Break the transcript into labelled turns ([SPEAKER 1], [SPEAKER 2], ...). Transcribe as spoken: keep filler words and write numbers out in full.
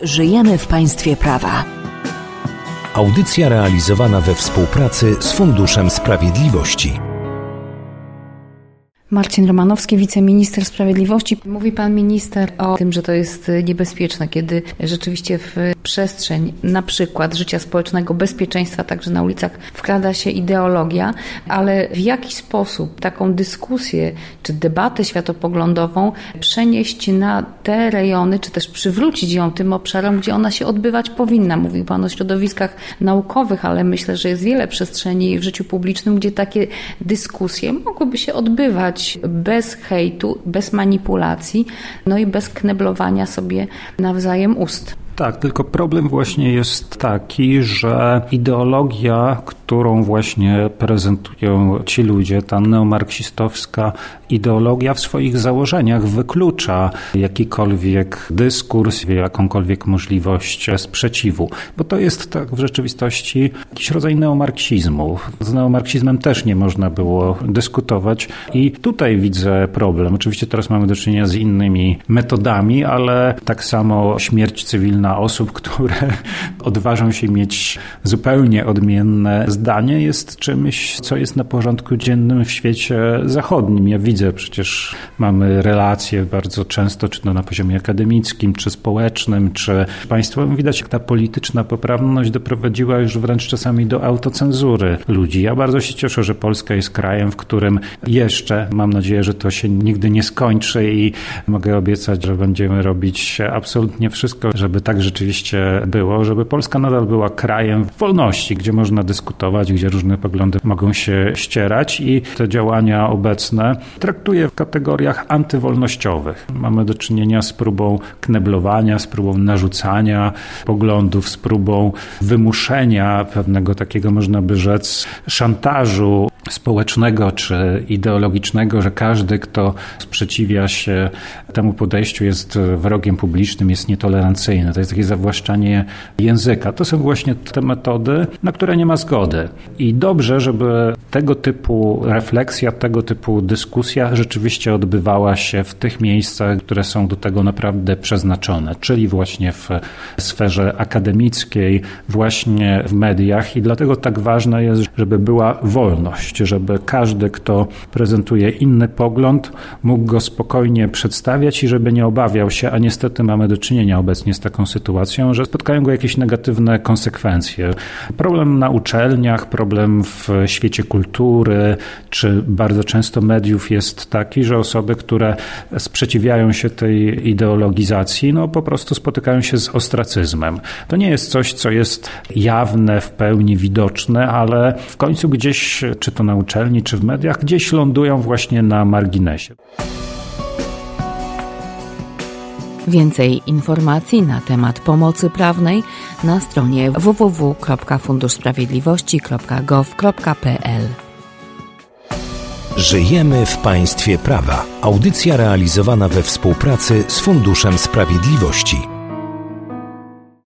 [SPEAKER 1] Żyjemy w państwie prawa.
[SPEAKER 2] Audycja realizowana we współpracy z Funduszem Sprawiedliwości.
[SPEAKER 3] Marcin Romanowski, wiceminister sprawiedliwości. Mówi pan minister o tym, że to jest niebezpieczne, kiedy rzeczywiście w przestrzeń na przykład życia społecznego, bezpieczeństwa także na ulicach wkrada się ideologia, ale w jaki sposób taką dyskusję czy debatę światopoglądową przenieść na te rejony, czy też przywrócić ją tym obszarom, gdzie ona się odbywać powinna. Mówił pan o środowiskach naukowych, ale myślę, że jest wiele przestrzeni w życiu publicznym, gdzie takie dyskusje mogłyby się odbywać bez hejtu, bez manipulacji, no i bez kneblowania sobie nawzajem ust.
[SPEAKER 4] Tak, tylko problem właśnie jest taki, że ideologia, którą właśnie prezentują ci ludzie, ta neomarksistowska ideologia w swoich założeniach wyklucza jakikolwiek dyskurs, jakąkolwiek możliwość sprzeciwu. Bo to jest tak w rzeczywistości jakiś rodzaj neomarksizmu. Z neomarksizmem też nie można było dyskutować i tutaj widzę problem. Oczywiście teraz mamy do czynienia z innymi metodami, ale tak samo śmierć cywilna osób, które odważą się mieć zupełnie odmienne zdanie, jest czymś, co jest na porządku dziennym w świecie zachodnim. Ja widzę, przecież mamy relacje bardzo często, czy to na poziomie akademickim, czy społecznym, czy państwowym. Widać, jak ta polityczna poprawność doprowadziła już wręcz czasami do autocenzury ludzi. Ja bardzo się cieszę, że Polska jest krajem, w którym jeszcze, mam nadzieję, że to się nigdy nie skończy i mogę obiecać, że będziemy robić absolutnie wszystko, żeby tak rzeczywiście było, żeby Polska nadal była krajem wolności, gdzie można dyskutować, gdzie różne poglądy mogą się ścierać i te działania obecne traktuję w kategoriach antywolnościowych. Mamy do czynienia z próbą kneblowania, z próbą narzucania poglądów, z próbą wymuszenia pewnego takiego, można by rzec, szantażu społecznego czy ideologicznego, że każdy, kto sprzeciwia się temu podejściu, jest wrogiem publicznym, jest nietolerancyjny. To jest takie zawłaszczanie języka. To są właśnie te metody, na które nie ma zgody. I dobrze, żeby tego typu refleksja, tego typu dyskusja rzeczywiście odbywała się w tych miejscach, które są do tego naprawdę przeznaczone, czyli właśnie w sferze akademickiej, właśnie w mediach i dlatego tak ważne jest, żeby była wolność, żeby każdy, kto prezentuje inny pogląd, mógł go spokojnie przedstawiać i żeby nie obawiał się, a niestety mamy do czynienia obecnie z taką sytuacją, że spotkają go jakieś negatywne konsekwencje. Problem na uczelniach, problem w świecie kultury, czy bardzo często mediów jest taki, że osoby, które sprzeciwiają się tej ideologizacji, no po prostu spotykają się z ostracyzmem. To nie jest coś, co jest jawne, w pełni widoczne, ale w końcu gdzieś, czy to na uczelni, czy w mediach, gdzieś lądują właśnie na marginesie.
[SPEAKER 1] Więcej informacji na temat pomocy prawnej na stronie w w w kropka fundusz sprawiedliwości kropka gov kropka p l.
[SPEAKER 2] Żyjemy w państwie prawa. Audycja realizowana we współpracy z Funduszem Sprawiedliwości.